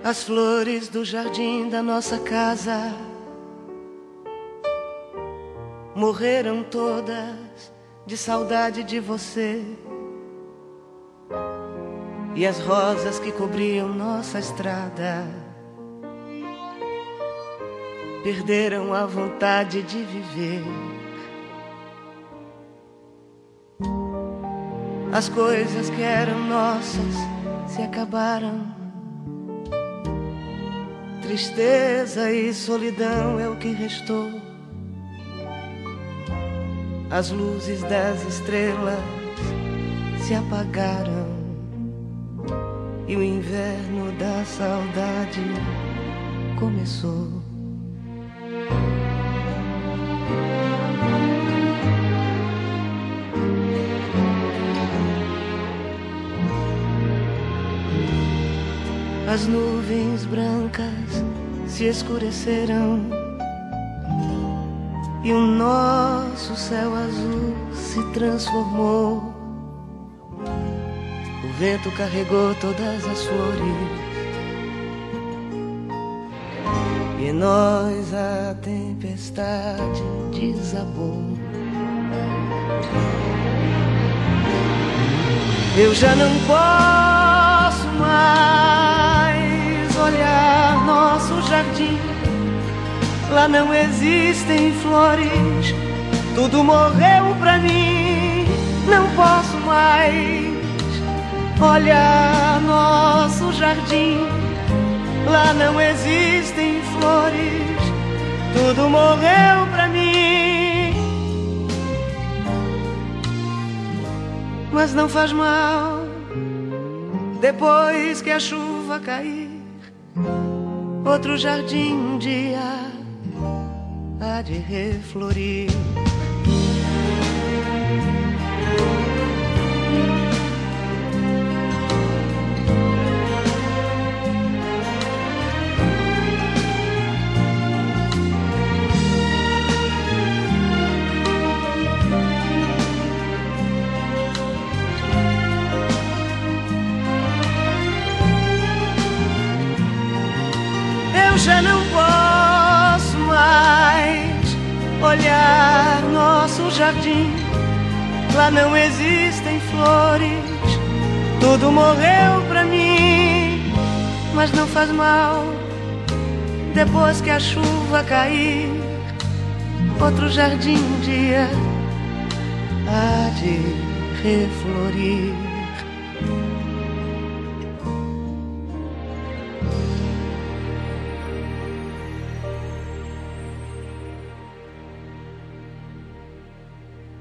As flores do jardim da nossa casa morreram todas de saudade de você. E as rosas que cobriam nossa estrada perderam a vontade de viver. As coisas que eram nossas se acabaram. Tristeza e solidão é o que restou. As luzes das estrelas se apagaram e o inverno da saudade começou. As nuvens brancas se escureceram e o nosso céu azul se transformou. O vento carregou todas as flores e em nós a tempestade desabou. Eu já não posso mais olhar nosso jardim. Lá não existem flores, tudo morreu pra mim. Não posso mais olhar nosso jardim. Lá não existem flores, tudo morreu pra mim. Mas não faz mal, depois que a chuva cair, outro jardim um dia há de reflorir. Eu já não posso mais olhar nosso jardim. Lá não existem flores, tudo morreu pra mim. Mas não faz mal, depois que a chuva cair, outro jardim um dia há de reflorir.